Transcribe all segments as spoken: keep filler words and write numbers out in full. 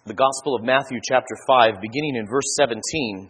the Gospel of Matthew chapter five, beginning in verse seventeen.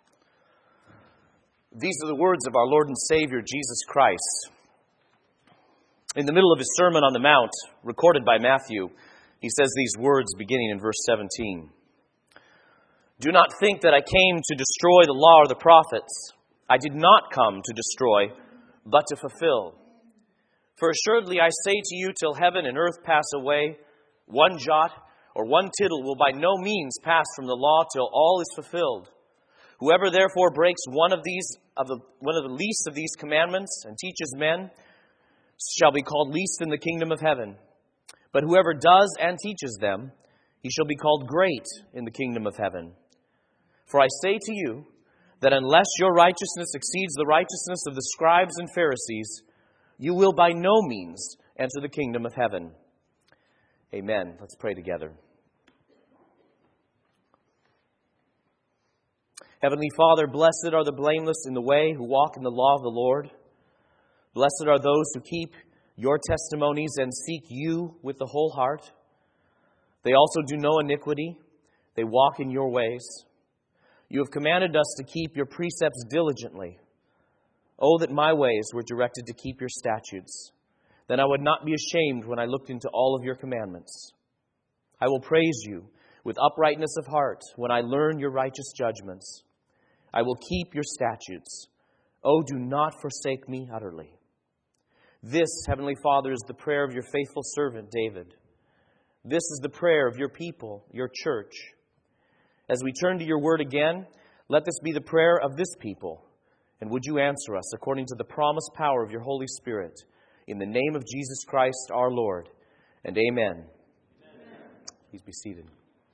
These are the words of our Lord and Savior, Jesus Christ. In the middle of his Sermon on the Mount, recorded by Matthew, he says these words beginning in verse seventeen. Do not think that I came to destroy the law or the prophets. I did not come to destroy, but to fulfill. For assuredly I say to you, till heaven and earth pass away, one jot or one tittle will by no means pass from the law till all is fulfilled. Whoever therefore breaks one of these of the one of the least of these commandments and teaches men shall be called least in the kingdom of heaven. But whoever does and teaches them, he shall be called great in the kingdom of heaven. For I say to you that unless your righteousness exceeds the righteousness of the scribes and Pharisees, you will by no means enter the kingdom of heaven. Amen. Let's pray together. Heavenly Father, blessed are the blameless in the way who walk in the law of the Lord. Blessed are those who keep your testimonies and seek you with the whole heart. They also do no iniquity. They walk in your ways. You have commanded us to keep your precepts diligently. Oh, that my ways were directed to keep your statutes. Then I would not be ashamed when I looked into all of your commandments. I will praise you with uprightness of heart when I learn your righteous judgments. I will keep your statutes. Oh, do not forsake me utterly. This, Heavenly Father, is the prayer of your faithful servant David. This is the prayer of your people, your church. As we turn to your word again, let this be the prayer of this people. And would you answer us according to the promised power of your Holy Spirit, in the name of Jesus Christ our Lord, and amen. Amen. Please be seated.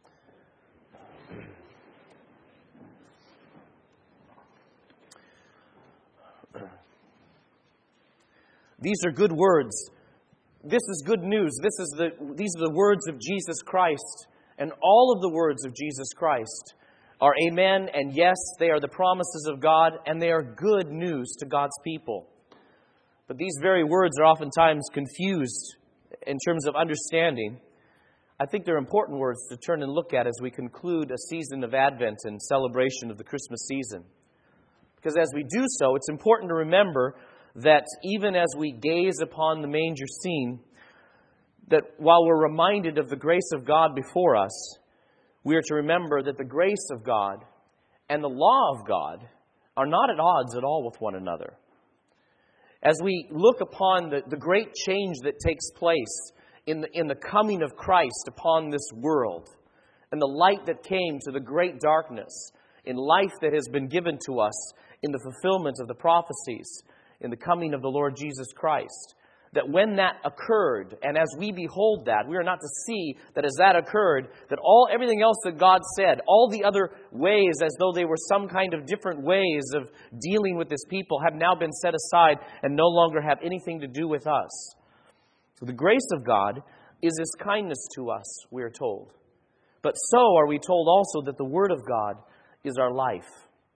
These are good words. This is good news. This is the, these are the words of Jesus Christ. And all of the words of Jesus Christ are amen and yes, they are the promises of God, and they are good news to God's people. But these very words are oftentimes confused in terms of understanding. I think they're important words to turn and look at as we conclude a season of Advent and celebration of the Christmas season. Because as we do so, it's important to remember that even as we gaze upon the manger scene, that while we're reminded of the grace of God before us, we are to remember that the grace of God and the law of God are not at odds at all with one another. As we look upon the, the great change that takes place in the, in the coming of Christ upon this world, and the light that came to the great darkness, in life that has been given to us in the fulfillment of the prophecies, in the coming of the Lord Jesus Christ, that when that occurred, and as we behold that, we are not to see that as that occurred, that all everything else that God said, all the other ways as though they were some kind of different ways of dealing with His people, have now been set aside and no longer have anything to do with us. So the grace of God is His kindness to us, we are told. But so are we told also that the Word of God is our life.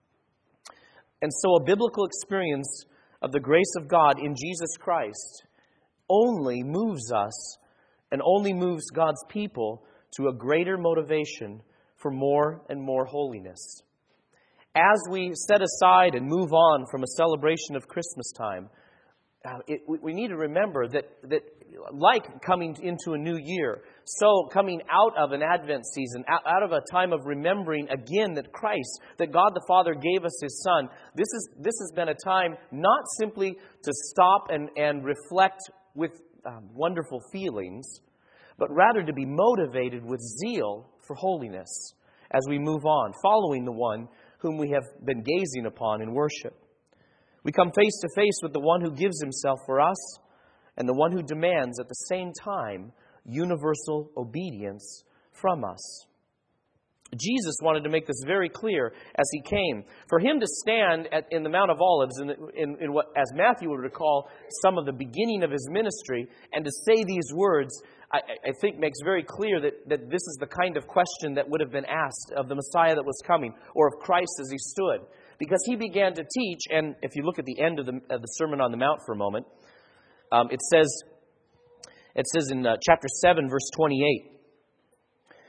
And so a biblical experience of the grace of God in Jesus Christ only moves us and only moves God's people to a greater motivation for more and more holiness. As we set aside and move on from a celebration of Christmas time, uh, it, we need to remember that, that like coming into a new year, so coming out of an Advent season, out, out of a time of remembering again that Christ, that God the Father gave us His Son, this is this has been a time not simply to stop and, and reflect with um, wonderful feelings, but rather to be motivated with zeal for holiness as we move on, following the one whom we have been gazing upon in worship. We come face to face with the one who gives Himself for us, and the one who demands at the same time universal obedience from us. Jesus wanted to make this very clear as He came. For Him to stand at, in the Mount of Olives, in, the, in, in what, as Matthew would recall, some of the beginning of His ministry, and to say these words, I, I think makes very clear that, that this is the kind of question that would have been asked of the Messiah that was coming, or of Christ as He stood. Because He began to teach, and if you look at the end of the, of the Sermon on the Mount for a moment, um, it says, it says in uh, chapter seven, verse twenty-eight,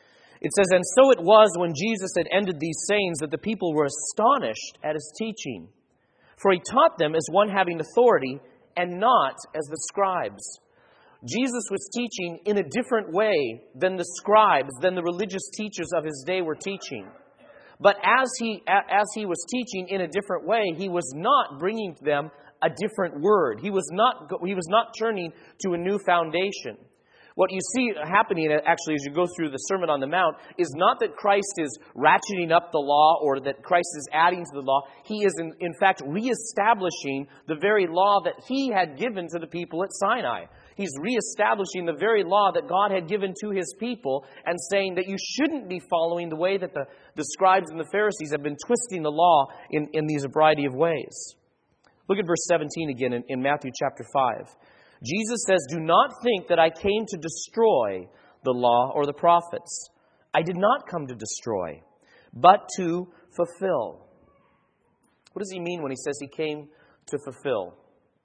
It says, "And so it was when Jesus had ended these sayings that the people were astonished at his teaching. For he taught them as one having authority and not as the scribes." Jesus was teaching in a different way than the scribes, than the religious teachers of his day were teaching. But as he, as he was teaching in a different way, he was not bringing to them a different word. He was not, he was not turning to a new foundation. What you see happening, actually, as you go through the Sermon on the Mount, is not that Christ is ratcheting up the law or that Christ is adding to the law. He is, in, in fact, reestablishing the very law that he had given to the people at Sinai. He's reestablishing the very law that God had given to his people and saying that you shouldn't be following the way that the, the scribes and the Pharisees have been twisting the law in, in these variety of ways. Look at verse seventeen again in, in Matthew chapter five. Jesus says, "Do not think that I came to destroy the law or the prophets. I did not come to destroy, but to fulfill." What does he mean when he says he came to fulfill?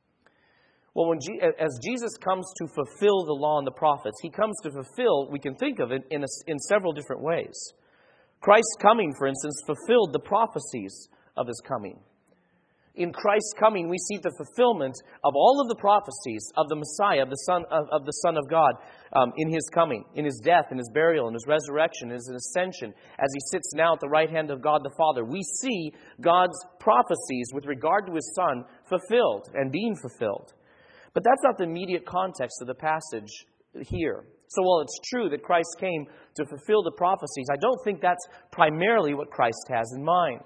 Well, when G- as Jesus comes to fulfill the law and the prophets, he comes to fulfill, we can think of it in, a, in several different ways. Christ's coming, for instance, fulfilled the prophecies of his coming. In Christ's coming, we see the fulfillment of all of the prophecies of the Messiah, of the Son of, of the Son of God, um, in his coming, in his death, in his burial, in his resurrection, in his ascension, as he sits now at the right hand of God the Father. We see God's prophecies with regard to his Son fulfilled and being fulfilled. But that's not the immediate context of the passage here. So while it's true that Christ came to fulfill the prophecies, I don't think that's primarily what Christ has in mind.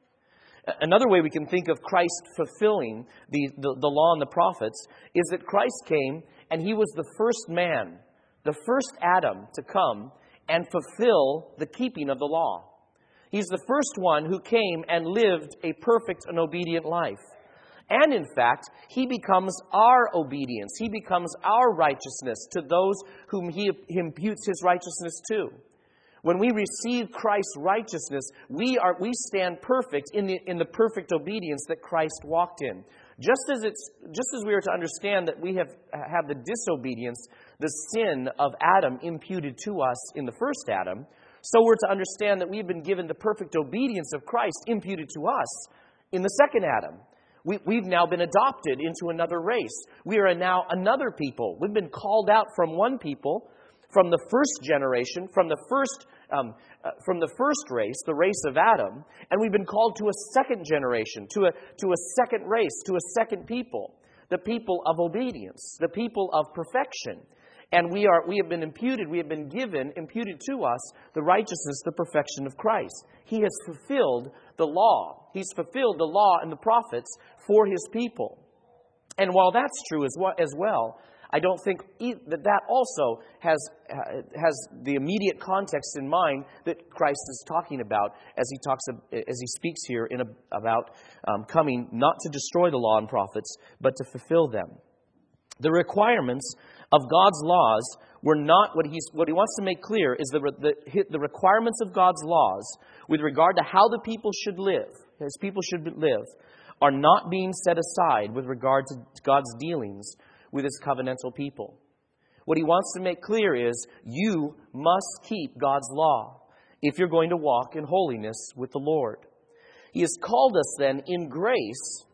Another way we can think of Christ fulfilling the, the, the law and the prophets is that Christ came and he was the first man, the first Adam to come and fulfill the keeping of the law. He's the first one who came and lived a perfect and obedient life. And in fact, he becomes our obedience. He becomes our righteousness to those whom he imputes his righteousness to. When we receive Christ's righteousness, we are we stand perfect in the in the perfect obedience that Christ walked in. Just as it's just as we are to understand that we have have the disobedience, the sin of Adam imputed to us in the first Adam, so we're to understand that we've been given the perfect obedience of Christ imputed to us in the second Adam. We, we've now been adopted into another race. We are now another people. We've been called out from one people, from the first generation, from the first um, uh, from the first race, the race of Adam, and we've been called to a second generation, to a to a second race, to a second people, the people of obedience, the people of perfection. And we are we have been imputed, we have been given, imputed to us, the righteousness, the perfection of Christ. He has fulfilled the law. He's fulfilled the law and the prophets for his people. And while that's true as well, as well I don't think that that also has uh, has the immediate context in mind that Christ is talking about as he talks as he speaks here in a, about um, coming not to destroy the law and prophets, but to fulfill them. The requirements of God's laws were not what he's what he wants to make clear is the the the requirements of God's laws with regard to how the people should live, as people should live, are not being set aside with regard to God's dealings with his covenantal people. What he wants to make clear is you must keep God's law if you're going to walk in holiness with the Lord. He has called us then in grace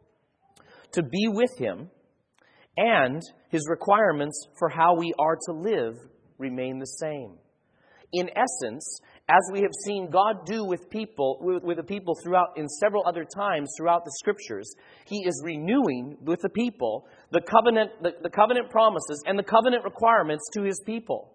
to be with him, and his requirements for how we are to live remain the same. In essence, as we have seen God do with people, with, with the people throughout, in several other times throughout the Scriptures, he is renewing with the people the covenant, the, the covenant promises and the covenant requirements to his people.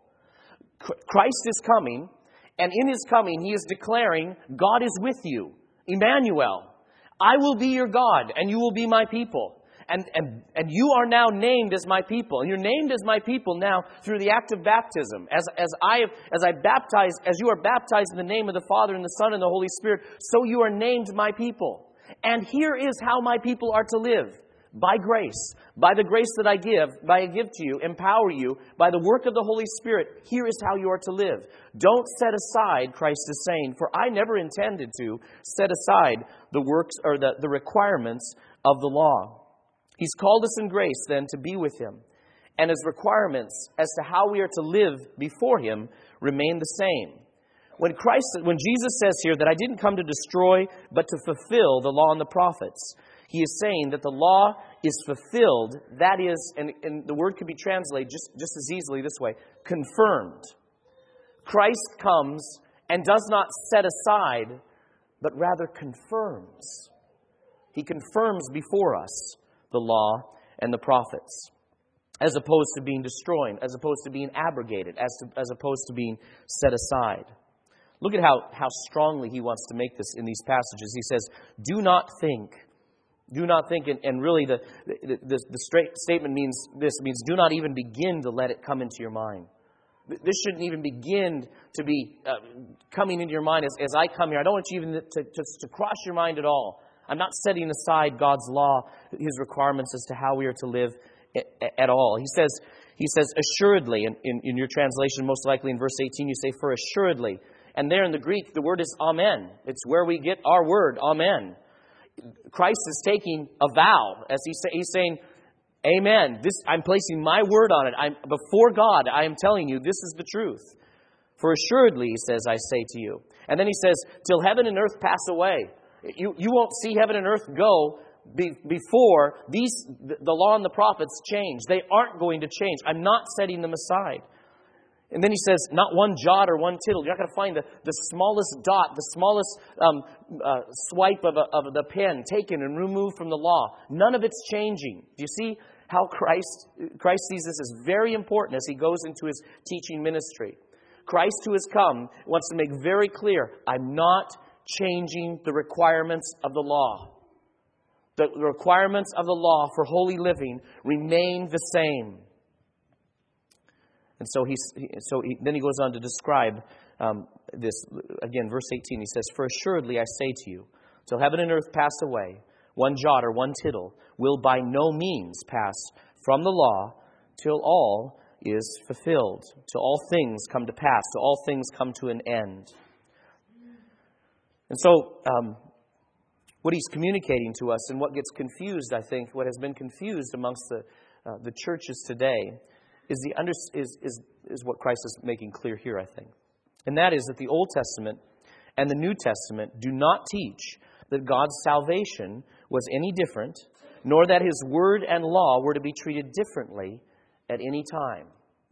Christ is coming, and in his coming, he is declaring, God is with you. Emmanuel, I will be your God, and you will be my people. And, and, and you are now named as my people. And you're named as my people now through the act of baptism. As, as, I, as I baptize, as you are baptized in the name of the Father and the Son and the Holy Spirit, so you are named my people. And here is how my people are to live. By grace. By the grace that I give, by I give to you, empower you, by the work of the Holy Spirit, here is how you are to live. Don't set aside, Christ is saying, for I never intended to set aside the works or the, the requirements of the law. He's called us in grace, then, to be with him. And his requirements as to how we are to live before him remain the same. when Christ, when Jesus says here that I didn't come to destroy, but to fulfill the law and the prophets, he is saying that the law is fulfilled. That is, and, and the word could be translated just, just as easily this way, confirmed. Christ comes and does not set aside, but rather confirms. He confirms before us the law and the prophets, as opposed to being destroyed, as opposed to being abrogated, as, to, as opposed to being set aside. Look at how, how strongly he wants to make this in these passages. He says, do not think. Do not think, and, and really the, the, the, the straight statement means this, means do not even begin to let it come into your mind. This shouldn't even begin to be uh, coming into your mind as, as I come here. I don't want you even to, to, to cross your mind at all. I'm not setting aside God's law, His requirements as to how we are to live at, at all. He says, he says assuredly, in, in, in your translation, most likely in verse eighteen, you say, for assuredly. And there in the Greek, the word is amen. It's where we get our word, amen. Christ is taking a vow, as he say, he's saying, amen. This, I'm placing my word on it. I'm before God, I am telling you, this is the truth. For assuredly, he says, I say to you. And then he says, till heaven and earth pass away. You, you won't see heaven and earth go be, before these the law and the prophets change. They aren't going to change. I'm not setting them aside. And then he says, not one jot or one tittle. You're not going to find the, the smallest dot, the smallest um, uh, swipe of, a, of the pen taken and removed from the law. None of it's changing. Do you see how Christ, Christ sees this as very important as he goes into his teaching ministry? Christ who has come wants to make very clear, I'm not changing the requirements of the law. The requirements of the law for holy living remain the same. And so, he's, so he, then he goes on to describe um, this. Again, verse eighteen, he says, for assuredly I say to you, till heaven and earth pass away, one jot or one tittle will by no means pass from the law till all is fulfilled, till all things come to pass, till all things come to an end. And so, um, what he's communicating to us, and what gets confused, I think, what has been confused amongst the uh, the churches today, is the under, is, is is what Christ is making clear here, I think. And that is that the Old Testament and the New Testament do not teach that God's salvation was any different, nor that His word and law were to be treated differently at any time.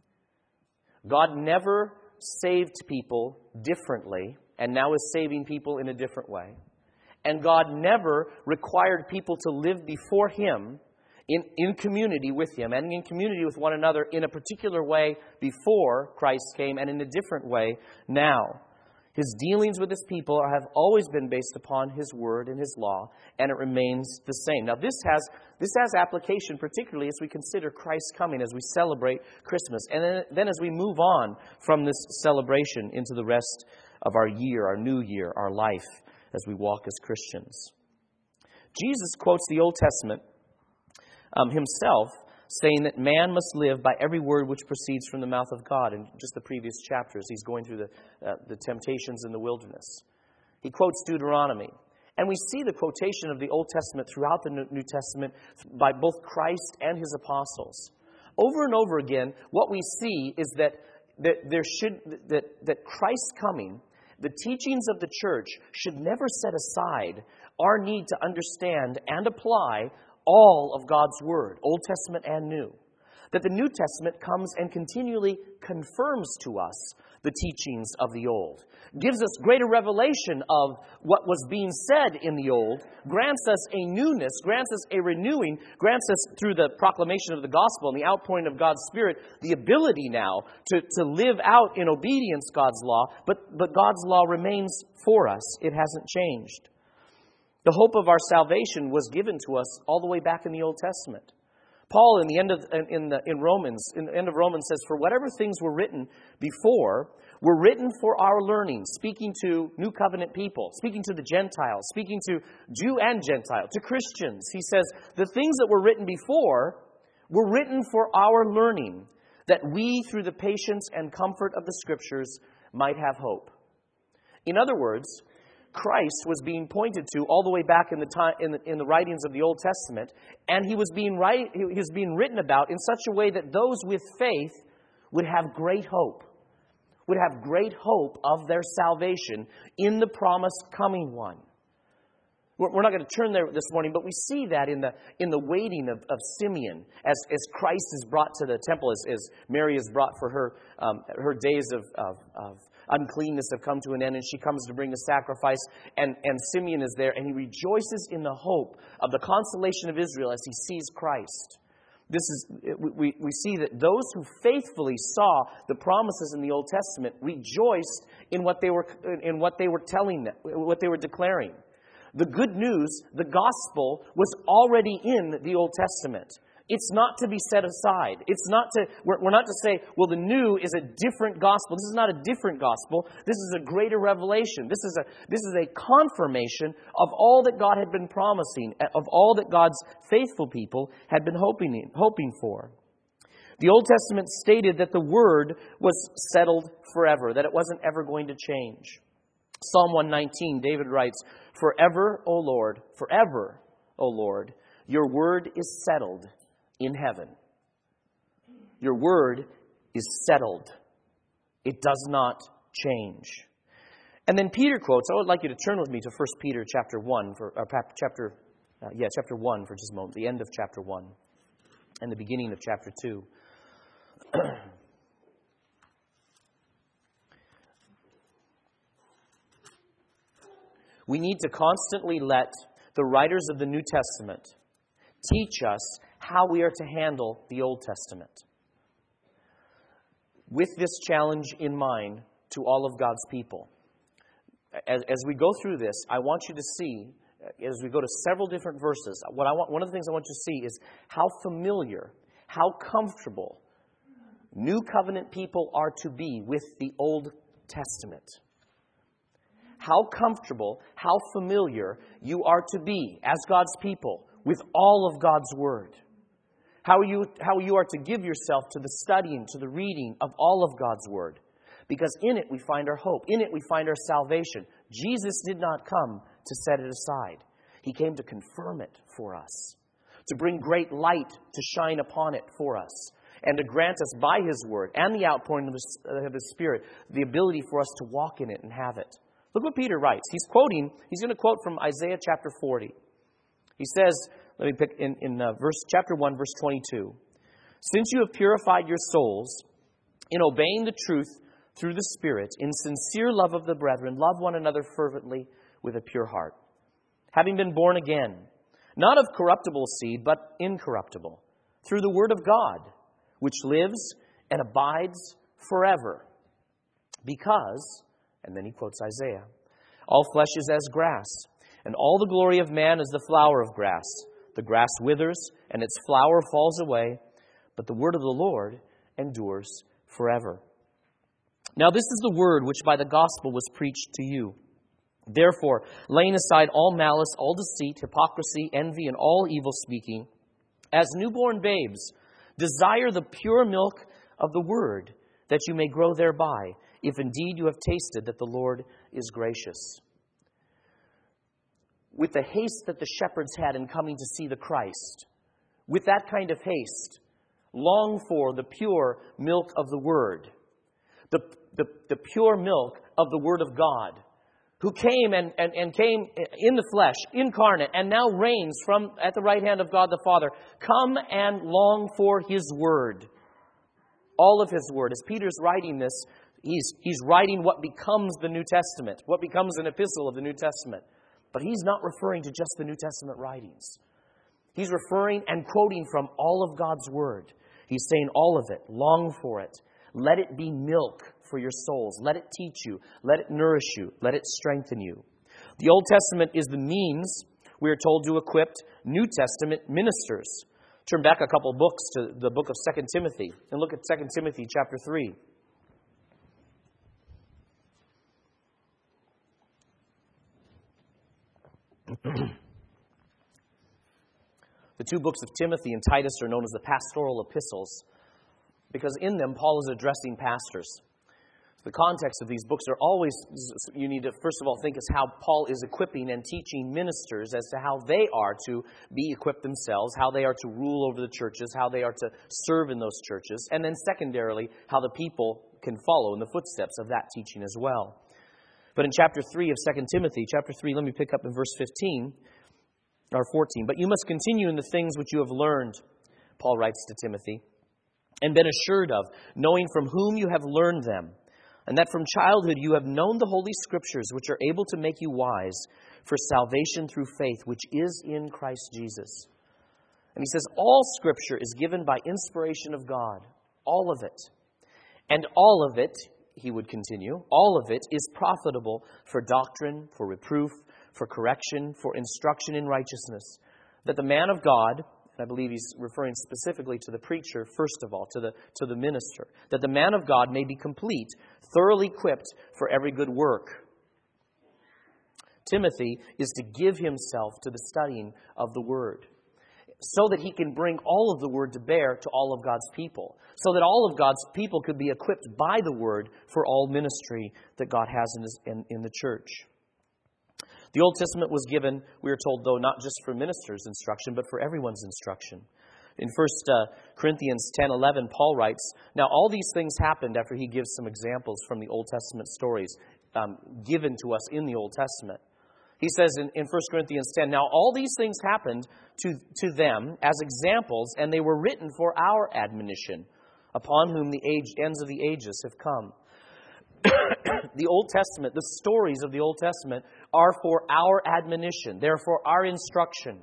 God never saved people differently, and now is saving people in a different way. And God never required people to live before Him In, in community with Him and in community with one another in a particular way before Christ came and in a different way now. His dealings with His people have always been based upon His word and His law, and it remains the same. Now this has this has application particularly as we consider Christ's coming, as we celebrate Christmas, and then, then as we move on from this celebration into the rest of our year, our new year, our life as we walk as Christians. Jesus quotes the Old Testament Um, himself, saying that man must live by every word which proceeds from the mouth of God. In just the previous chapters, he's going through the, uh, the temptations in the wilderness. He quotes Deuteronomy. And we see the quotation of the Old Testament throughout the New Testament by both Christ and His apostles. Over and over again, what we see is that, that, there should, that, that Christ's coming, the teachings of the church, should never set aside our need to understand and apply all of God's Word, Old Testament and New. That the New Testament comes and continually confirms to us the teachings of the Old. Gives us greater revelation of what was being said in the Old. Grants us a newness, grants us a renewing, grants us through the proclamation of the gospel and the outpouring of God's Spirit, the ability now to, to live out in obedience God's law. But, but God's law remains for us. It hasn't changed. The hope of our salvation was given to us all the way back in the Old Testament. Paul, in the end of in the in Romans, in the end of Romans, says, "For whatever things were written before were written for our learning," speaking to New Covenant people, speaking to the Gentiles, speaking to Jew and Gentile, to Christians. He says, "The things that were written before were written for our learning, that we, through the patience and comfort of the Scriptures, might have hope." In other words, Christ was being pointed to all the way back in the time in the, in the writings of the Old Testament, and he was being right, he was being written about in such a way that those with faith would have great hope. would have great hope of their salvation in the promised coming one. We're not going to turn there this morning, but we see that in the in the waiting of, of Simeon as, as Christ is brought to the temple, as, as Mary is brought for her um, her days of, of, of uncleanness have come to an end, and she comes to bring a sacrifice, and, and Simeon is there, and he rejoices in the hope of the consolation of Israel as he sees Christ. This is we, we see that those who faithfully saw the promises in the Old Testament rejoiced in what they were in what they were telling them, what they were declaring. The good news, the gospel, was already in the Old Testament. It's not to be set aside. It's not to, we're, we're not to say, well, the new is a different gospel. This is not a different gospel. This is a greater revelation. This is a, this is a confirmation of all that God had been promising, of all that God's faithful people had been hoping, hoping for. The Old Testament stated that the word was settled forever, that it wasn't ever going to change. Psalm one nineteen, David writes, "Forever, O Lord, forever, O Lord, your word is settled in heaven." Your word is settled. It does not change. And then Peter quotes, I would like you to turn with me to First Peter chapter one, for, uh, chapter, uh, yeah, chapter one for just a moment, the end of chapter one and the beginning of chapter two. We need to constantly let the writers of the New Testament teach us how we are to handle the Old Testament. With this challenge in mind to all of God's people. As, as we go through this, I want you to see, as we go to several different verses, what I want, one of the things I want you to see is how familiar, how comfortable New Covenant people are to be with the Old Testament. How comfortable, how familiar you are to be as God's people with all of God's Word. How you, how you are to give yourself to the studying, to the reading of all of God's Word. Because in it we find our hope. In it we find our salvation. Jesus did not come to set it aside. He came to confirm it for us. To bring great light to shine upon it for us. And to grant us by His Word and the outpouring of His Spirit the ability for us to walk in it and have it. Look what Peter writes. He's quoting, he's going to quote from Isaiah chapter forty. He says, let me pick in, in uh, verse chapter one, verse twenty-two. "Since you have purified your souls in obeying the truth through the Spirit, in sincere love of the brethren, love one another fervently with a pure heart. Having been born again, not of corruptible seed, but incorruptible, through the word of God, which lives and abides forever. Because," and then he quotes Isaiah, "all flesh is as grass, and all the glory of man is the flower of grass. The grass withers, and its flower falls away, but the word of the Lord endures forever. Now this is the word which by the gospel was preached to you. Therefore, laying aside all malice, all deceit, hypocrisy, envy, and all evil speaking, as newborn babes, desire the pure milk of the word, that you may grow thereby, if indeed you have tasted that the Lord is gracious." With the haste that the shepherds had in coming to see the Christ, with that kind of haste, long for the pure milk of the Word, the, the, the pure milk of the Word of God, who came and, and, and came in the flesh, incarnate, and now reigns from at the right hand of God the Father. Come and long for His Word. All of His Word. As Peter's writing this, he's, he's writing what becomes the New Testament, what becomes an epistle of the New Testament. But he's not referring to just the New Testament writings. He's referring and quoting from all of God's Word. He's saying all of it. Long for it. Let it be milk for your souls. Let it teach you. Let it nourish you. Let it strengthen you. The Old Testament is the means, we are told, to equip New Testament ministers. Turn back a couple books to the book of Second Timothy and look at Second Timothy chapter three. The two books of Timothy and Titus are known as the pastoral epistles because in them Paul is addressing pastors. The context of these books are always, you need to first of all think is how Paul is equipping and teaching ministers as to how they are to be equipped themselves, how they are to rule over the churches, how they are to serve in those churches, and then secondarily, how the people can follow in the footsteps of that teaching as well. But in chapter three of Second Timothy, chapter three, let me pick up in verse fifteen, or fourteen. But you must continue in the things which you have learned, Paul writes to Timothy, and been assured of, knowing from whom you have learned them, and that from childhood you have known the Holy Scriptures, which are able to make you wise for salvation through faith, which is in Christ Jesus. And he says, all Scripture is given by inspiration of God. All of it. And all of it, he would continue, all of it is profitable for doctrine, for reproof, for correction, for instruction in righteousness, that the man of God, I believe he's referring specifically to the preacher, first of all, to the, to the minister, that the man of God may be complete, thoroughly equipped for every good work. Timothy is to give himself to the studying of the Word, so that he can bring all of the Word to bear to all of God's people, so that all of God's people could be equipped by the Word for all ministry that God has in, his, in, in the church. The Old Testament was given, we are told, though, not just for ministers' instruction, but for everyone's instruction. In First Corinthians ten eleven, Paul writes, now all these things happened after he gives some examples from the Old Testament stories um, given to us in the Old Testament. He says in, in First Corinthians ten, now all these things happened to, to them as examples, and they were written for our admonition, upon whom the age, ends of the ages have come. The Old Testament, the stories of the Old Testament are for our admonition. They're for our instruction.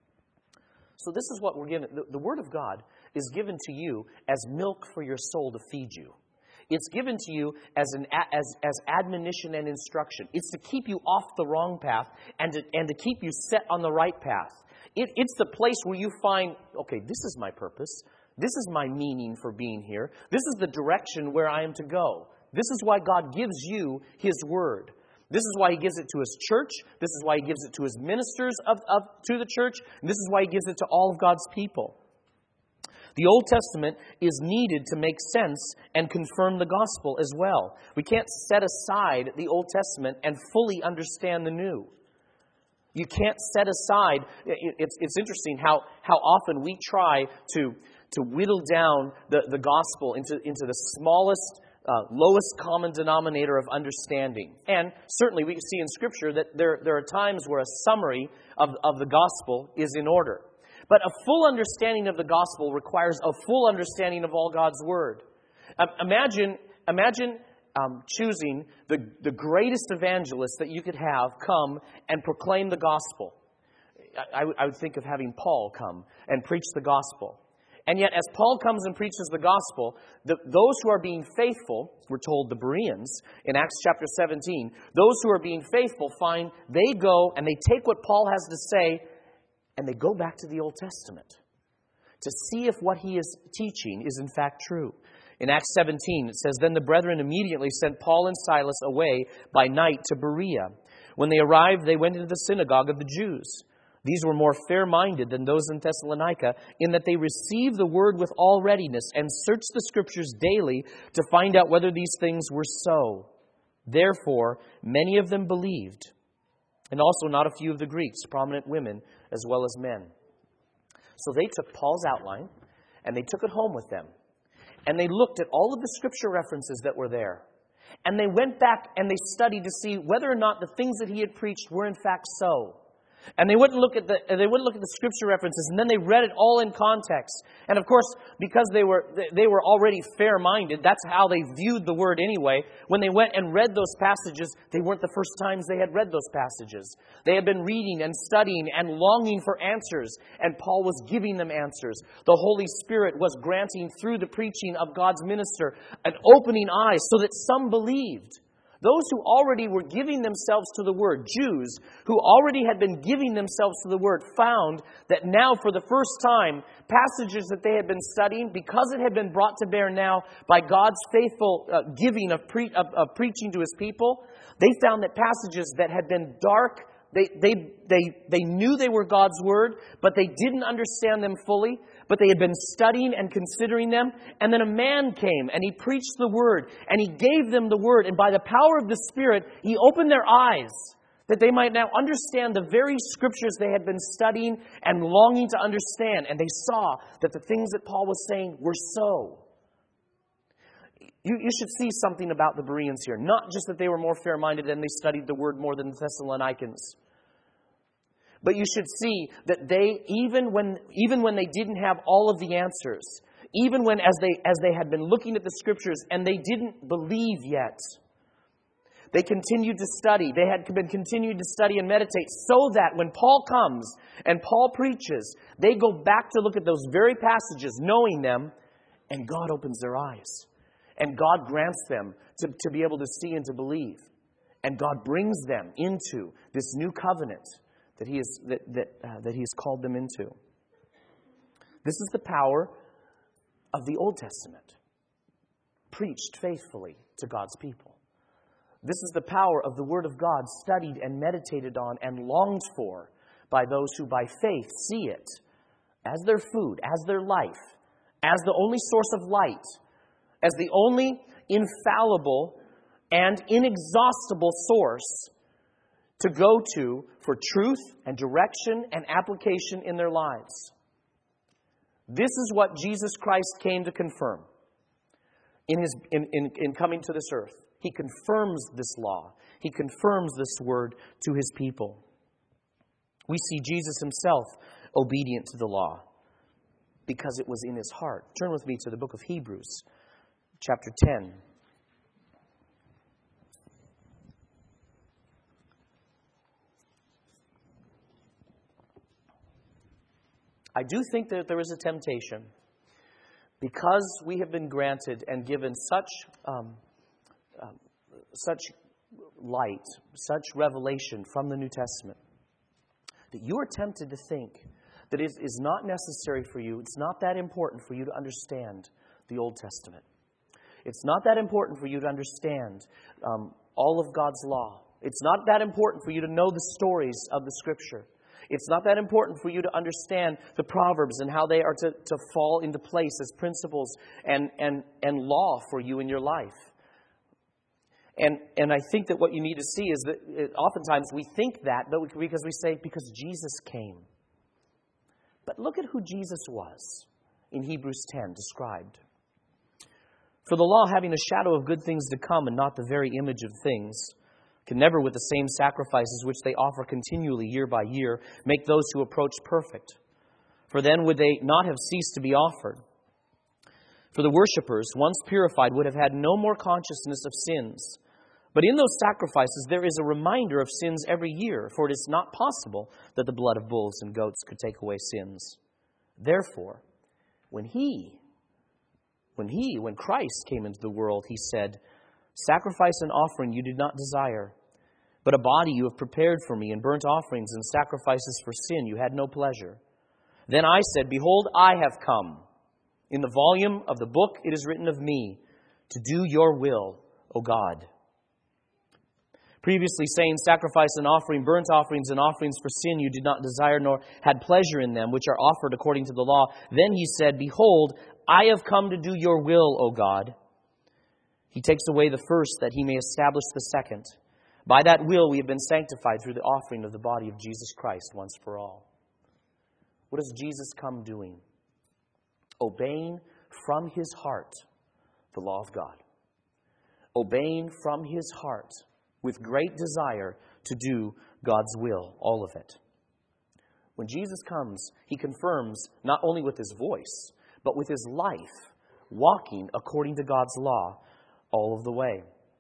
So this is what we're given. The, the Word of God is given to you as milk for your soul to feed you. It's given to you as an as as admonition and instruction. It's to keep you off the wrong path and to, and to keep you set on the right path. It, it's the place where you find, okay, this is my purpose. This is my meaning for being here. This is the direction where I am to go. This is why God gives you His Word. This is why He gives it to His church. This is why He gives it to His ministers of, of to the church. And this is why He gives it to all of God's people. The Old Testament is needed to make sense and confirm the gospel as well. We can't set aside the Old Testament and fully understand the New. You can't set aside. It's, it's interesting how, how often we try to, to whittle down the, the gospel into, into the smallest Uh, lowest common denominator of understanding. And certainly we see in Scripture that there, there are times where a summary of, of the gospel is in order. But a full understanding of the gospel requires a full understanding of all God's Word. Um, imagine imagine um, choosing the, the greatest evangelist that you could have come and proclaim the gospel. I, I, would, I would think of having Paul come and preach the gospel. And yet, as Paul comes and preaches the gospel, the, those who are being faithful, we're told the Bereans in Acts chapter seventeen, those who are being faithful find they go and they take what Paul has to say and they go back to the Old Testament to see if what he is teaching is in fact true. In Acts seventeen, it says, then the brethren immediately sent Paul and Silas away by night to Berea. When they arrived, they went into the synagogue of the Jews. These were more fair-minded than those in Thessalonica, in that they received the word with all readiness and searched the Scriptures daily to find out whether these things were so. Therefore, many of them believed, and also not a few of the Greeks, prominent women as well as men. So they took Paul's outline, and they took it home with them. And they looked at all of the Scripture references that were there. And they went back and they studied to see whether or not the things that he had preached were in fact so. And they wouldn't look at the they wouldn't look at the Scripture references, and then they read it all in context. And of course, because they were they were already fair-minded, that's how they viewed the Word anyway. When they went and read those passages, they weren't the first times they had read those passages. They had been reading and studying and longing for answers, and Paul was giving them answers. The Holy Spirit was granting through the preaching of God's minister an opening eyes so that some believed. Those who already were giving themselves to the Word, Jews who already had been giving themselves to the Word, found that now for the first time, passages that they had been studying, because it had been brought to bear now by God's faithful uh, giving of, pre- of, of preaching to His people, they found that passages that had been dark They, they, they, they knew they were God's Word, but they didn't understand them fully. But they had been studying and considering them. And then a man came and he preached the Word. And he gave them the Word. And by the power of the Spirit, he opened their eyes that they might now understand the very Scriptures they had been studying and longing to understand. And they saw that the things that Paul was saying were so. You, you should see something about the Bereans here. Not just that they were more fair-minded and they studied the Word more than the Thessalonians. But you should see that they, even when, even when they didn't have all of the answers, even when as they, as they had been looking at the Scriptures and they didn't believe yet, they continued to study. They had been continuing to study and meditate so that when Paul comes and Paul preaches, they go back to look at those very passages, knowing them, and God opens their eyes. And God grants them to, to be able to see and to believe. And God brings them into this new covenant that He is that that, uh, that He has called them into. This is the power of the Old Testament, preached faithfully to God's people. This is the power of the Word of God, studied and meditated on and longed for by those who by faith see it as their food, as their life, as the only source of light, as the only infallible and inexhaustible source to go to for truth and direction and application in their lives. This is what Jesus Christ came to confirm in, his, in, in, in coming to this earth. He confirms this law. He confirms this word to His people. We see Jesus Himself obedient to the law because it was in His heart. Turn with me to the book of Hebrews, chapter ten. I do think that there is a temptation, because we have been granted and given such um, uh, such light, such revelation from the New Testament, that you are tempted to think that it is not necessary for you, it's not that important for you to understand the Old Testament. It's not that important for you to understand um, all of God's law. It's not that important for you to know the stories of the Scripture. It's not that important for you to understand the Proverbs and how they are to, to fall into place as principles and, and, and law for you in your life. And, and I think that what you need to see is that it, oftentimes we think that but we, because we say, because Jesus came. But look at who Jesus was in Hebrews ten described. For the law, having a shadow of good things to come and not the very image of things, can never with the same sacrifices which they offer continually year by year make those who approach perfect. For then would they not have ceased to be offered. For the worshippers, once purified, would have had no more consciousness of sins. But in those sacrifices there is a reminder of sins every year, for it is not possible that the blood of bulls and goats could take away sins. Therefore, when He, when He, when Christ came into the world, He said, sacrifice and offering you did not desire, but a body you have prepared for me, and burnt offerings and sacrifices for sin you had no pleasure. Then I said, behold, I have come. In the volume of the book it is written of me, to do your will, O God. Previously saying, sacrifice and offering, burnt offerings and offerings for sin you did not desire, nor had pleasure in them, which are offered according to the law. Then He said, behold, I have come to do your will, O God. He takes away the first that He may establish the second. By that will we have been sanctified through the offering of the body of Jesus Christ once for all. What does Jesus come doing? Obeying from His heart the law of God. Obeying from His heart with great desire to do God's will, all of it. When Jesus comes, He confirms not only with His voice, but with His life, walking according to God's law all of the way.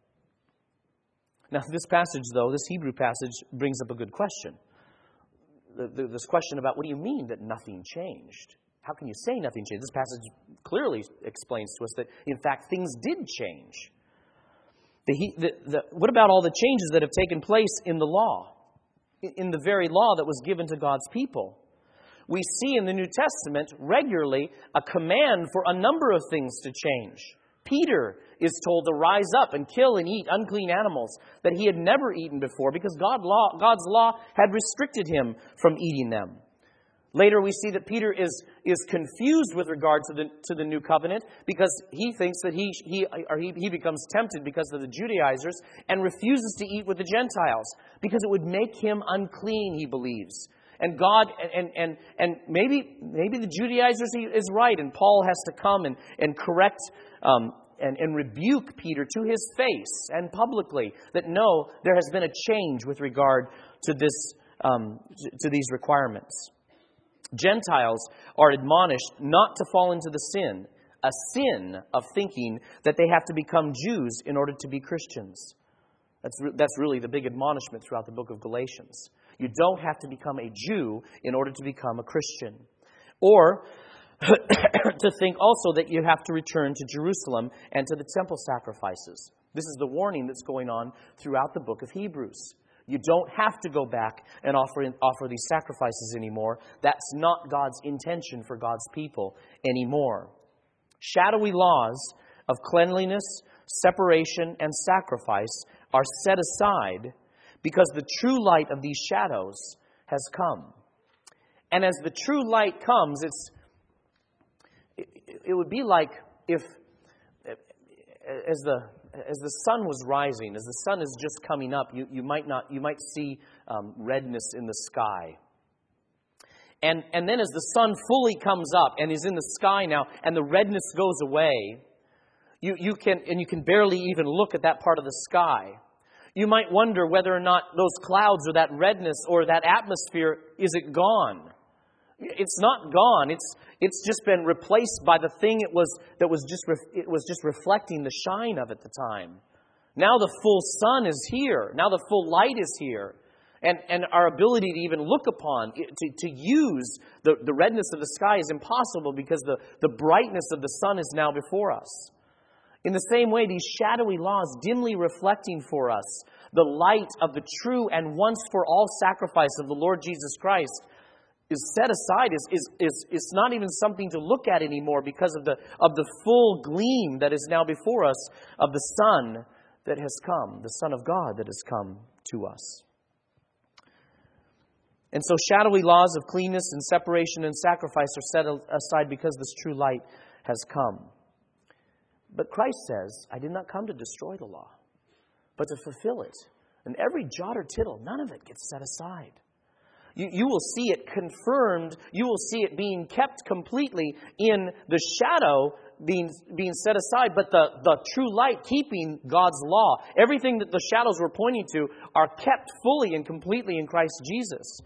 Now, this passage, though, this Hebrew passage, brings up a good question. The, the, this question about, what do you mean that nothing changed? How can you say nothing changed? This passage clearly explains to us that, in fact, things did change. The, the, the, what about all the changes that have taken place in the law? In, in the very law that was given to God's people? We see in the New Testament regularly a command for a number of things to change. Peter is told to rise up and kill and eat unclean animals that he had never eaten before because God law, God's law had restricted him from eating them. Later we see that Peter is, is confused with regard to the, to the new covenant because he thinks that he, he, or he, he becomes tempted because of the Judaizers and refuses to eat with the Gentiles because it would make him unclean, he believes. And God, and and and maybe maybe the Judaizers is right, and Paul has to come and, and correct um, and, and rebuke Peter to his face and publicly that no, there has been a change with regard to this um, to these requirements. Gentiles are admonished not to fall into the sin, a sin of thinking that they have to become Jews in order to be Christians. That's re- that's really the big admonishment throughout the book of Galatians. You don't have to become a Jew in order to become a Christian. Or to think also that you have to return to Jerusalem and to the temple sacrifices. This is the warning that's going on throughout the book of Hebrews. You don't have to go back and offer offer these sacrifices anymore. That's not God's intention for God's people anymore. Shadowy laws of cleanliness, separation, and sacrifice are set aside because the true light of these shadows has come. And as the true light comes, it's it, it would be like if as the as the sun was rising, as the sun is just coming up, you, you might not you might see um, redness in the sky. And and then as the sun fully comes up and is in the sky now, and the redness goes away, you you can and you can barely even look at that part of the sky. You might wonder whether or not those clouds or that redness or that atmosphere, is it gone? It's not gone. It's it's just been replaced by the thing it was that was just re, it was just reflecting the shine of at the time. Now the full sun is here. Now the full light is here. And and our ability to even look upon, to, to use the, the redness of the sky is impossible because the, the brightness of the sun is now before us. In the same way, these shadowy laws dimly reflecting for us the light of the true and once for all sacrifice of the Lord Jesus Christ is set aside, is, is, is, is not even something to look at anymore because of the, of the full gleam that is now before us of the Son that has come, the Son of God that has come to us. And so shadowy laws of cleanness and separation and sacrifice are set aside because this true light has come. But Christ says, I did not come to destroy the law, but to fulfill it. And every jot or tittle, none of it gets set aside. You, you will see it confirmed. You will see it being kept completely in the shadow being, being set aside, but the, the true light keeping God's law. Everything that the shadows were pointing to are kept fully and completely in Christ Jesus.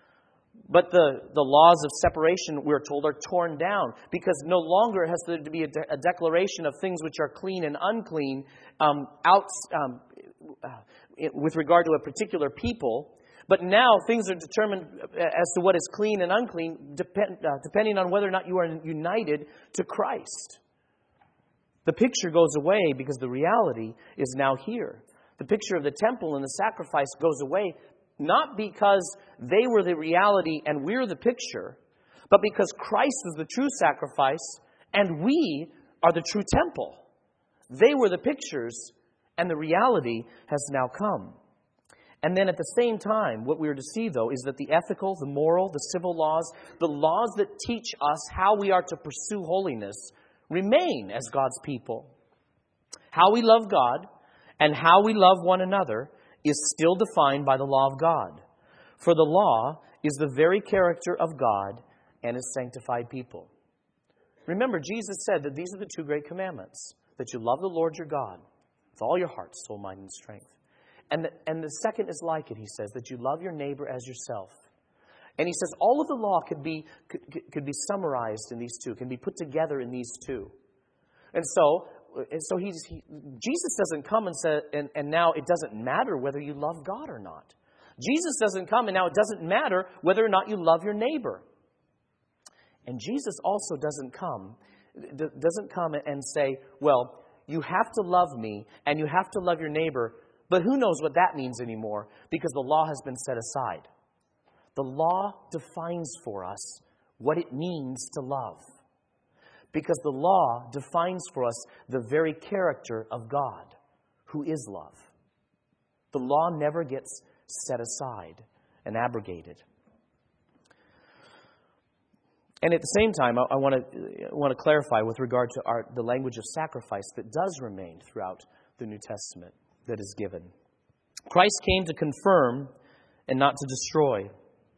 But the, the laws of separation, we're told, are torn down because no longer has there to be a, de- a declaration of things which are clean and unclean um, out um, uh, with regard to a particular people. But now things are determined as to what is clean and unclean depend, uh, depending on whether or not you are united to Christ. The picture goes away because the reality is now here. The picture of the temple and the sacrifice goes away not because they were the reality and we're the picture, but because Christ was the true sacrifice and we are the true temple. They were the pictures and the reality has now come. And then at the same time, what we are to see, though, is that the ethical, the moral, the civil laws, the laws that teach us how we are to pursue holiness remain as God's people. How we love God and how we love one another is still defined by the law of God. For the law is the very character of God and His sanctified people. Remember, Jesus said that these are the two great commandments. That you love the Lord your God with all your heart, soul, mind, and strength. And the, and the second is like it, he says, that you love your neighbor as yourself. And he says all of the law could be, could, could be summarized in these two, can be put together in these two. And so, and so he's, he, Jesus doesn't come and say, and, and now it doesn't matter whether you love God or not. Jesus doesn't come and now it doesn't matter whether or not you love your neighbor. And Jesus also doesn't come, doesn't come and say, well, you have to love me and you have to love your neighbor, but who knows what that means anymore because the law has been set aside. The law defines for us what it means to love. Because the law defines for us the very character of God, who is love. The law never gets set aside and abrogated. And at the same time, I, I want to I want to clarify with regard to our, the language of sacrifice that does remain throughout the New Testament that is given. Christ came to confirm and not to destroy.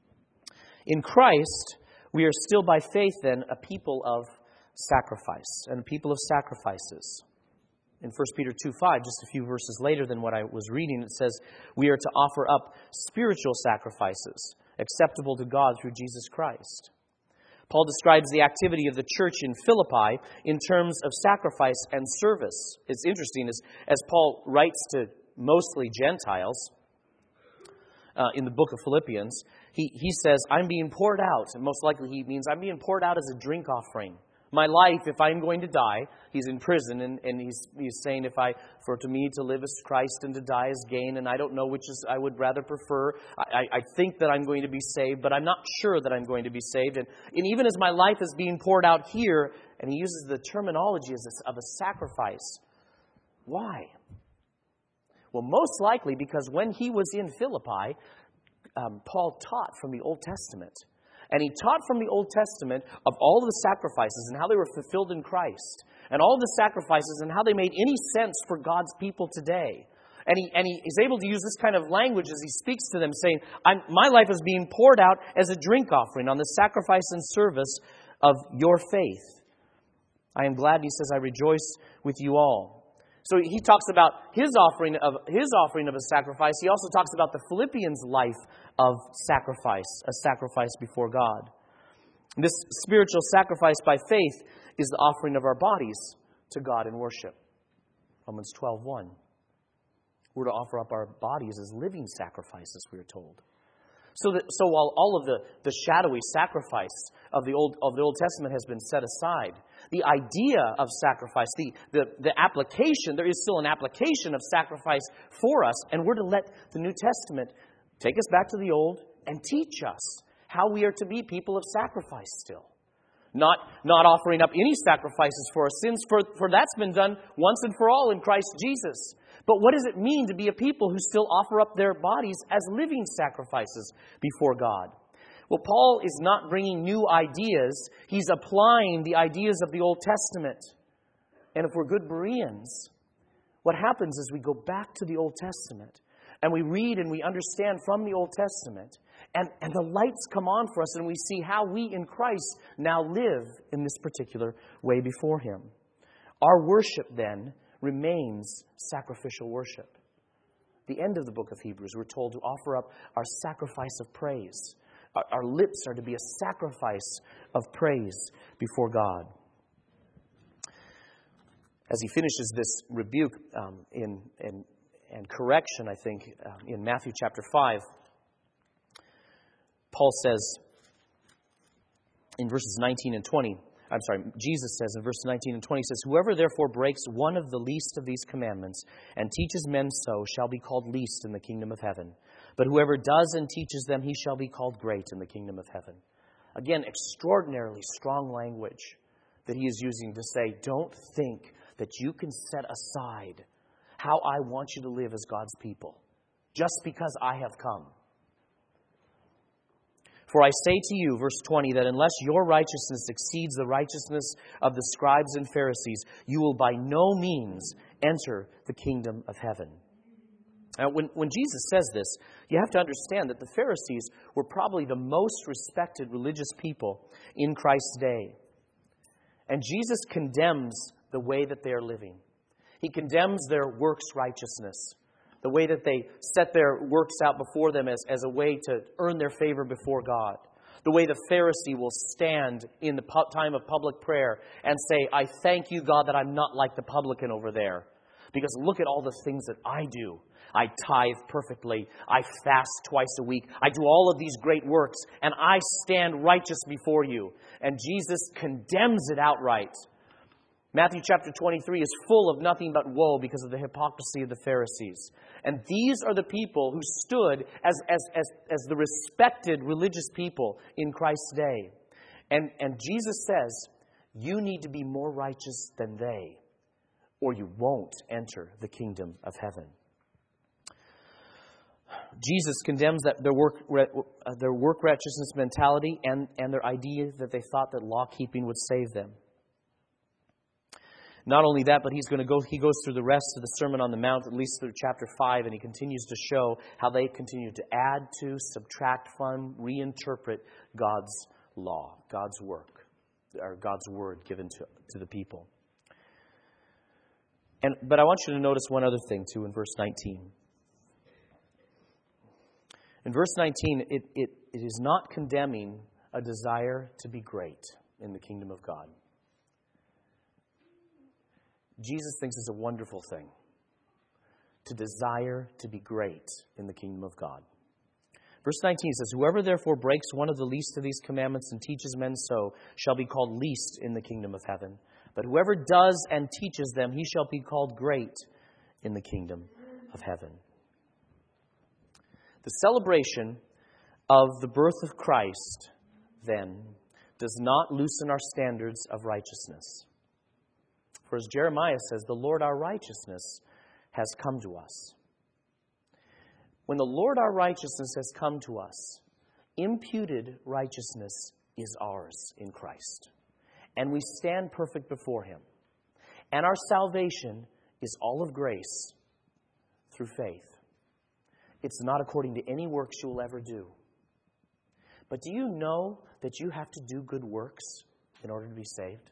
In Christ, we are still by faith then a people of sacrifice and a people of sacrifices. In First Peter two five, just a few verses later than what I was reading, it says, we are to offer up spiritual sacrifices acceptable to God through Jesus Christ. Paul describes the activity of the church in Philippi in terms of sacrifice and service. It's interesting, as, as Paul writes to mostly Gentiles uh, in the book of Philippians, he, he says, I'm being poured out, and most likely he means I'm being poured out as a drink offering. My life, if I'm going to die, he's in prison, and, and he's he's saying, if I, for to me to live is Christ and to die is gain, and I don't know which is I would rather prefer. I, I think that I'm going to be saved, but I'm not sure that I'm going to be saved. And, and even as my life is being poured out here, and he uses the terminology as a, of a sacrifice. Why? Well, most likely because when he was in Philippi, um, Paul taught from the Old Testament. And he taught from the Old Testament of all of the sacrifices and how they were fulfilled in Christ. And all of the sacrifices and how they made any sense for God's people today. And he and he is able to use this kind of language as he speaks to them, saying, I'm, my life is being poured out as a drink offering on the sacrifice and service of your faith. I am glad, he says, I rejoice with you all. So he talks about his offering of his offering of a sacrifice. He also talks about the Philippians' life of sacrifice, a sacrifice before God. This spiritual sacrifice by faith is the offering of our bodies to God in worship. Romans twelve one. We're to offer up our bodies as living sacrifices, we are told. So that, so while all of the, the shadowy sacrifice of the Old of the Old Testament has been set aside, the idea of sacrifice, the, the, the application, there is still an application of sacrifice for us, and we're to let the New Testament take us back to the Old and teach us how we are to be people of sacrifice still. Not, not offering up any sacrifices for our sins, for, for that's been done once and for all in Christ Jesus. But what does it mean to be a people who still offer up their bodies as living sacrifices before God? Well, Paul is not bringing new ideas. He's applying the ideas of the Old Testament. And if we're good Bereans, what happens is we go back to the Old Testament and we read and we understand from the Old Testament. And, and the lights come on for us and we see how we in Christ now live in this particular way before Him. Our worship then remains sacrificial worship. The end of the book of Hebrews, we're told to offer up our sacrifice of praise. Our, our lips are to be a sacrifice of praise before God. As he finishes this rebuke um, in, in and correction, I think, um, in Matthew chapter five, Paul says in verses nineteen and twenty, I'm sorry, Jesus says in verses nineteen and twenty, says, whoever therefore breaks one of the least of these commandments and teaches men so shall be called least in the kingdom of heaven. But whoever does and teaches them, he shall be called great in the kingdom of heaven. Again, extraordinarily strong language that he is using to say, don't think that you can set aside how I want you to live as God's people just because I have come. For I say to you, verse twenty, that unless your righteousness exceeds the righteousness of the scribes and Pharisees, you will by no means enter the kingdom of heaven. Now, when, when Jesus says this, you have to understand that the Pharisees were probably the most respected religious people in Christ's day. And Jesus condemns the way that they are living. He condemns their works righteousness. The way that they set their works out before them as, as a way to earn their favor before God. The way the Pharisee will stand in the pu- time of public prayer and say, I thank you, God, that I'm not like the publican over there. Because look at all the things that I do. I tithe perfectly. I fast twice a week. I do all of these great works. And I stand righteous before you. And Jesus condemns it outright. Matthew chapter twenty-three is full of nothing but woe because of the hypocrisy of the Pharisees. And these are the people who stood as, as, as, as the respected religious people in Christ's day. And, and Jesus says, You need to be more righteous than they, or you won't enter the kingdom of heaven. Jesus condemns that their work, their work righteousness mentality and, and their idea that they thought that law-keeping would save them. Not only that, but he's going to go. He goes through the rest of the Sermon on the Mount, at least through chapter five, and he continues to show how they continue to add to, subtract from, reinterpret God's law, God's work, or God's word given to, to the people. And but I want you to notice one other thing too in verse nineteen. In verse nineteen, it, it, it is not condemning a desire to be great in the kingdom of God. Jesus thinks it's a wonderful thing to desire to be great in the kingdom of God. Verse nineteen says, "Whoever therefore breaks one of the least of these commandments and teaches men so shall be called least in the kingdom of heaven. But whoever does and teaches them, he shall be called great in the kingdom of heaven." The celebration of the birth of Christ, then, does not loosen our standards of righteousness. For as Jeremiah says, "The Lord our righteousness has come to us." When the Lord our righteousness has come to us, imputed righteousness is ours in Christ. And we stand perfect before Him. And our salvation is all of grace through faith. It's not according to any works you will ever do. But do you know that you have to do good works in order to be saved?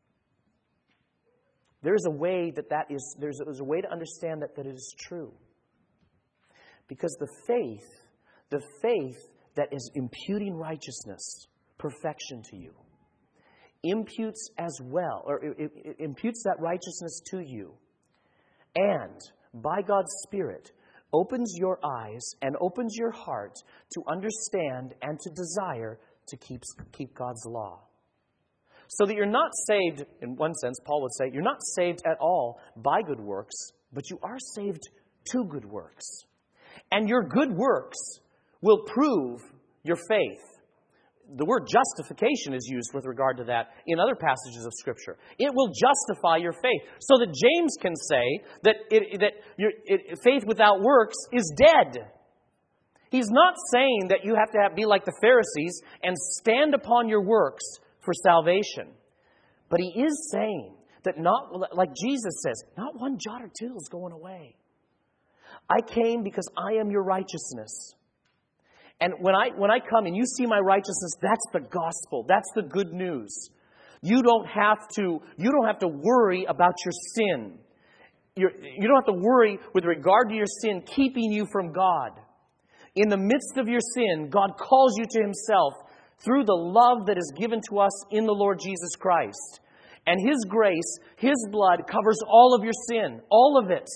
There's a way that that is, there's, there's a way to understand that, that it is true. Because the faith, the faith that is imputing righteousness, perfection to you, imputes as well, or it, it, it imputes that righteousness to you, and by God's Spirit opens your eyes and opens your heart to understand and to desire to keep, keep God's law. So that you're not saved, in one sense, Paul would say, you're not saved at all by good works, but you are saved to good works. And your good works will prove your faith. The word justification is used with regard to that in other passages of Scripture. It will justify your faith. So that James can say that, it, that your, it, faith without works is dead. He's not saying that you have to have, be like the Pharisees and stand upon your works for salvation. But he is saying that not, like Jesus says, not one jot or tittle is going away. I came because I am your righteousness. And when I when I come and you see my righteousness, that's the gospel. That's the good news. You don't have to you don't have to worry about your sin. You're, you don't have to worry with regard to your sin keeping you from God. In the midst of your sin, God calls you to Himself through the love that is given to us in the Lord Jesus Christ. And His grace, His blood covers all of your sin, all of it.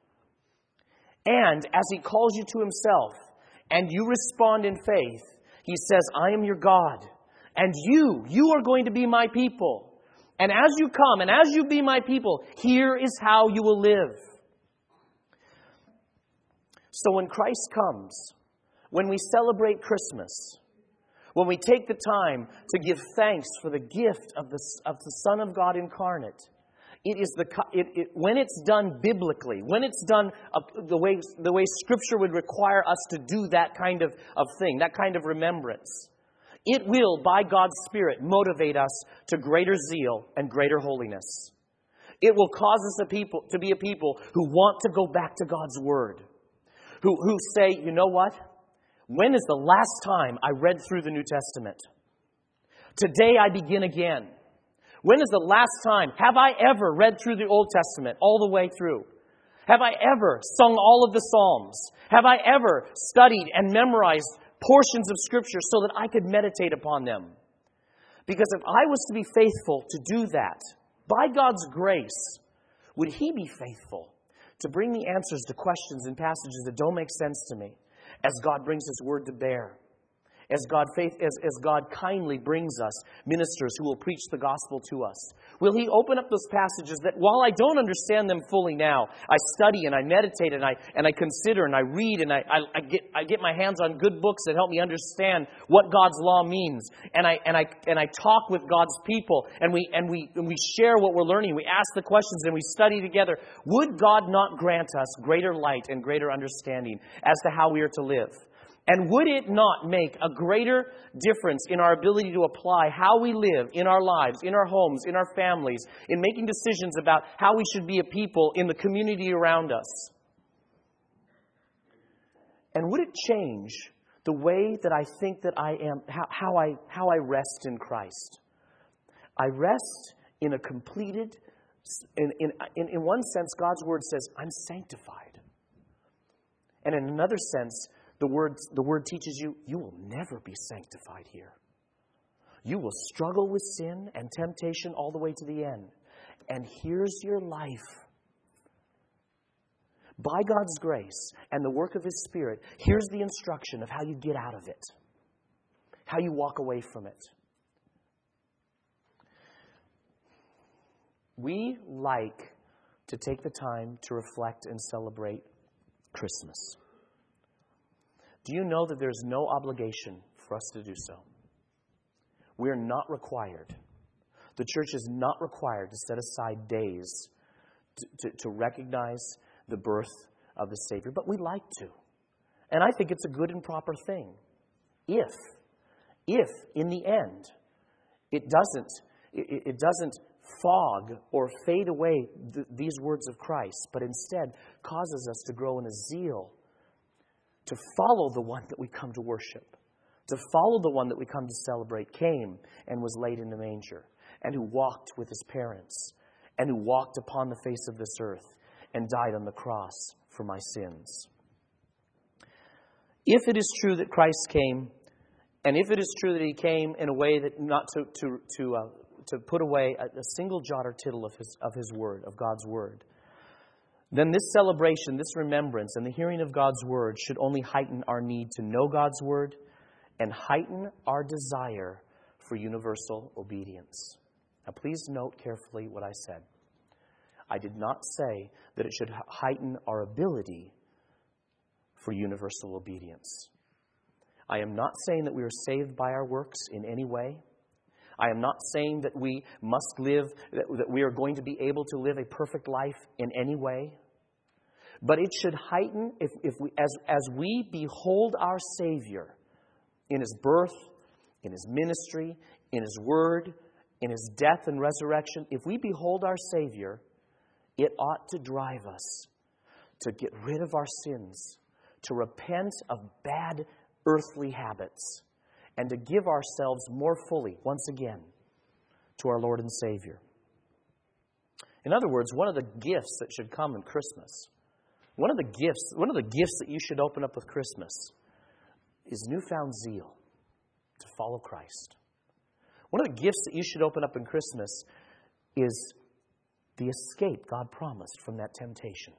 And as He calls you to Himself, and you respond in faith, He says, I am your God. And you, you are going to be my people. And as you come, and as you be my people, here is how you will live. So when Christ comes, when we celebrate Christmas, when we take the time to give thanks for the gift of the, of the Son of God incarnate, It is the it, it, when it's done biblically, when it's done uh, the way the way Scripture would require us to do that kind of, of thing, that kind of remembrance, it will, by God's Spirit, motivate us to greater zeal and greater holiness. It will cause us a people to be a people who want to go back to God's Word, who who say, you know what? When is the last time I read through the New Testament? Today I begin again. When is the last time? Have I ever read through the Old Testament all the way through? Have I ever sung all of the Psalms? Have I ever studied and memorized portions of Scripture so that I could meditate upon them? Because if I was to be faithful to do that, by God's grace, would He be faithful to bring me answers to questions and passages that don't make sense to me as God brings His Word to bear? as God faith as, as God kindly brings us ministers who will preach the gospel to us? Will He open up those passages that, while I don't understand them fully now, I study and I meditate and I and I consider and I read and I, I, I get I get my hands on good books that help me understand what God's law means, and I and I and I talk with God's people, and we and we and we share what we're learning, we ask the questions and we study together. Would God not grant us greater light and greater understanding as to how we are to live? And would it not make a greater difference in our ability to apply how we live in our lives, in our homes, in our families, in making decisions about how we should be a people in the community around us? And would it change the way that I think that I am, how, how I how I rest in Christ? I rest in a completed, in, in, in, in one sense, God's Word says, I'm sanctified. And in another sense, The word, the word teaches you, you will never be sanctified here. You will struggle with sin and temptation all the way to the end. And here's your life. By God's grace and the work of His Spirit, here's the instruction of how you get out of it. How you walk away from it. We like to take the time to reflect and celebrate Christmas. Do you know that there's no obligation for us to do so? We're not required. The church is not required to set aside days to, to, to recognize the birth of the Savior, but we like to. And I think it's a good and proper thing. If, if in the end, it doesn't, it, it doesn't fog or fade away th- these words of Christ, but instead causes us to grow in a zeal to follow the one that we come to worship, to follow the one that we come to celebrate, came and was laid in the manger, and who walked with His parents, and who walked upon the face of this earth, and died on the cross for my sins. If it is true that Christ came, and if it is true that He came in a way that not to to to uh, to put away a, a single jot or tittle of His of His word, of God's word, then this celebration, this remembrance, and the hearing of God's Word should only heighten our need to know God's Word and heighten our desire for universal obedience. Now, please note carefully what I said. I did not say that it should heighten our ability for universal obedience. I am not saying that we are saved by our works in any way. I am not saying that we must live, that, that we are going to be able to live a perfect life in any way. But it should heighten, if, if we, as, as we behold our Savior in His birth, in His ministry, in His word, in His death and resurrection, if we behold our Savior, it ought to drive us to get rid of our sins, to repent of bad earthly habits, and to give ourselves more fully, once again, to our Lord and Savior. In other words, one of the gifts that should come in Christmas, one of the gifts, one of the gifts that you should open up with Christmas is newfound zeal to follow Christ. One of the gifts that you should open up in Christmas is the escape God promised from that temptation.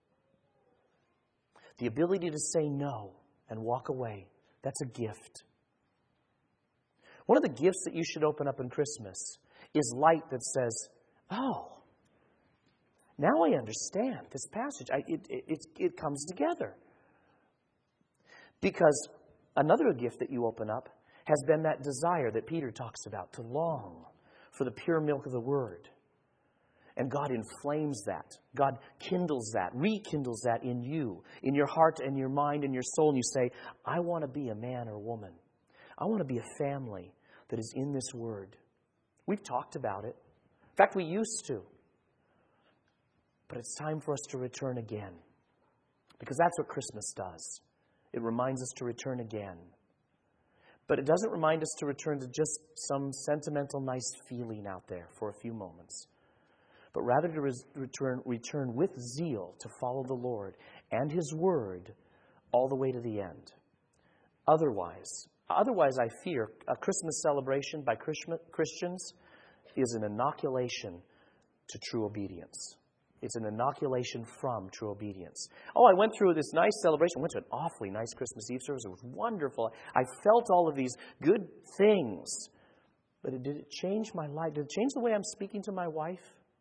The ability to say no and walk away. That's a gift. One of the gifts that you should open up in Christmas is light that says, oh, now I understand this passage. I, it, it, it comes together. Because another gift that you open up has been that desire that Peter talks about, to long for the pure milk of the Word. And God inflames that. God kindles that, rekindles that in you, in your heart and your mind and your soul. And you say, I want to be a man or woman. I want to be a family that is in this Word. We've talked about it. In fact, we used to. But it's time for us to return again. Because that's what Christmas does. It reminds us to return again. But it doesn't remind us to return to just some sentimental, nice feeling out there for a few moments. But rather to res- return, return with zeal to follow the Lord and His Word all the way to the end. Otherwise, otherwise I fear a Christmas celebration by Christians is an inoculation to true obedience. It's an inoculation from true obedience. Oh, I went through this nice celebration. I went to an awfully nice Christmas Eve service. It was wonderful. I felt all of these good things. But it, did it change my life? Did it change the way I'm speaking to my wife?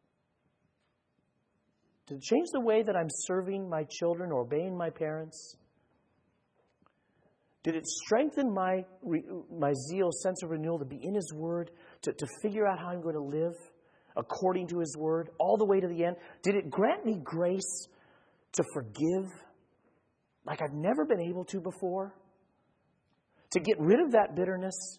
Did it change the way that I'm serving my children or obeying my parents? Did it strengthen my my zeal, sense of renewal to be in His Word, to, to figure out how I'm going to live according to His Word all the way to the end? Did it grant me grace to forgive like I've never been able to before? To get rid of that bitterness?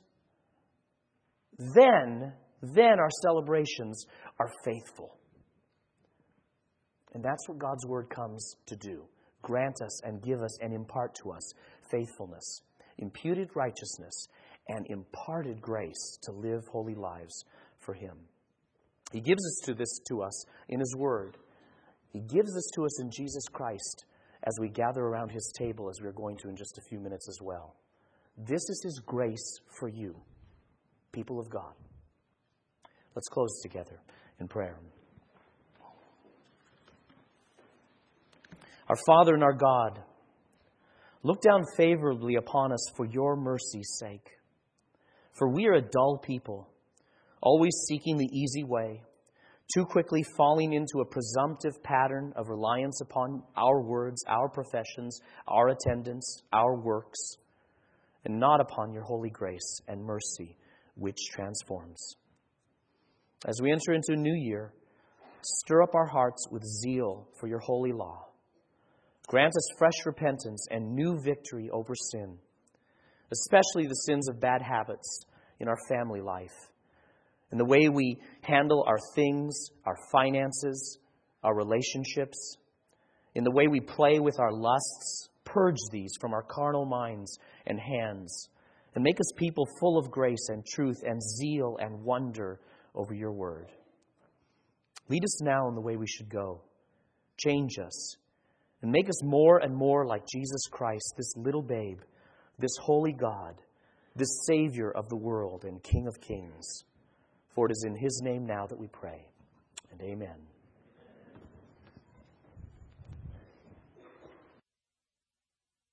Then, then our celebrations are faithful. And that's what God's Word comes to do. Grant us and give us and impart to us faithfulness, imputed righteousness, and imparted grace to live holy lives for Him. He gives us to this to us in His Word. He gives this to us in Jesus Christ as we gather around His table, as we're going to in just a few minutes as well. This is His grace for you, people of God. Let's close together in prayer. Our Father and our God, look down favorably upon us for your mercy's sake. For we are a dull people, always seeking the easy way, too quickly falling into a presumptive pattern of reliance upon our words, our professions, our attendance, our works, and not upon your holy grace and mercy, which transforms. As we enter into a new year, stir up our hearts with zeal for your holy law. Grant us fresh repentance and new victory over sin, especially the sins of bad habits in our family life, and the way we handle our things, our finances, our relationships, in the way we play with our lusts. Purge these from our carnal minds and hands, and make us people full of grace and truth and zeal and wonder over your word. Lead us now in the way we should go. Change us. And make us more and more like Jesus Christ, this little babe, this holy God, this Savior of the world and King of kings. For it is in His name now that we pray. And amen.